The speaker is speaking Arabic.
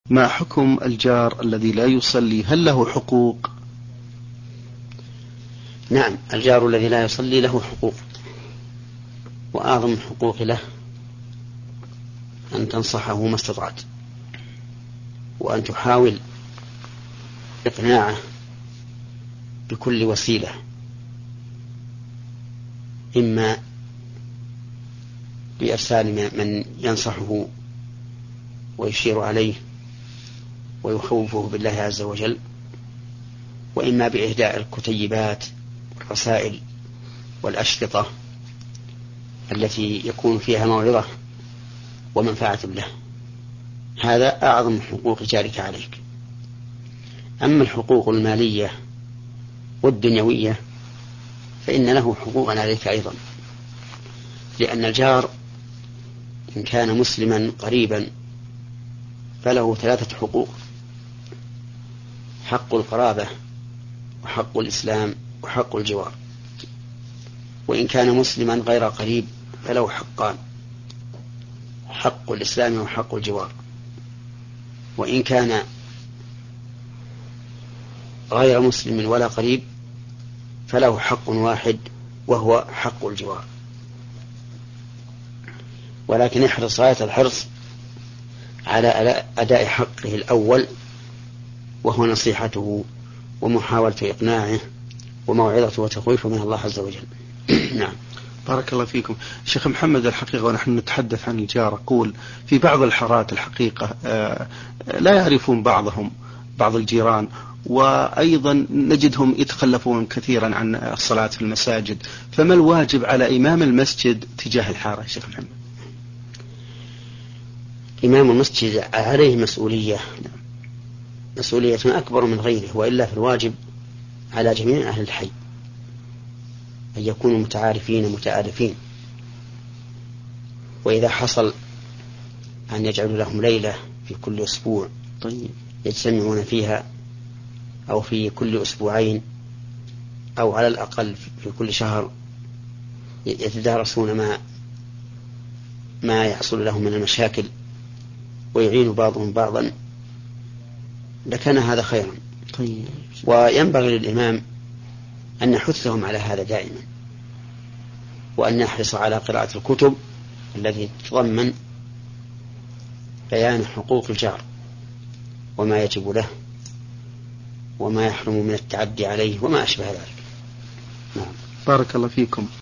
ما حكم الجار الذي لا يصلي؟ هل له حقوق؟ نعم، الجار الذي لا يصلي له حقوق، وأعظم الحقوق له أن تنصحه ما استطعت، وأن تحاول إقناعه بكل وسيلة، إما بإرسال من ينصحه ويشير عليه ويخوفه بالله عز وجل، وإما بإهداء الكتيبات والرسائل والأشرطة التي يكون فيها موعظة ومنفعة له. هذا أعظم حقوق جارك عليك. أما الحقوق المالية والدنيوية فإن له حقوقا عليك أيضا، لأن الجار إن كان مسلما قريبا فله 3 حقوق: حق القرابة، وحق الإسلام، وحق الجوار. وإن كان مسلما غير قريب فله حقان: حق الإسلام وحق الجوار. وإن كان غير مسلم ولا قريب فله حق واحد وهو حق الجوار. ولكن احرص غاية الحرص على أداء حقه الأول، وهو نصيحته ومحاولة إقناعه وموعظته وتخويفه من الله عز وجل. نعم. بارك الله فيكم شيخ محمد. الحقيقة ونحن نتحدث عن الجار أقول في بعض الحارات الحقيقة لا يعرفون بعض الجيران، وأيضا نجدهم يتخلفون كثيرا عن الصلاة في المساجد، فما الواجب على إمام المسجد تجاه الحارة شيخ محمد؟ إمام المسجد عليه مسؤولية أكبر من غيره، وإلا في الواجب على جميع أهل الحي أن يكونوا متعارفين متآلفين. وإذا حصل أن يجعلوا لهم ليلة في كل أسبوع يجتمعون فيها، أو في كل أسبوعين، أو على الأقل في كل شهر يتدارسون ما يحصل لهم من المشاكل ويعين بعضهم بعضا، لكان هذا خيرا. وينبغي للإمام أن يحثهم على هذا دائما، وأن يحرص على قراءة الكتب التي تتضمن بيان حقوق الجار وما يجب له وما يحرم من التعدي عليه وما أشبه ذلك. بارك الله فيكم.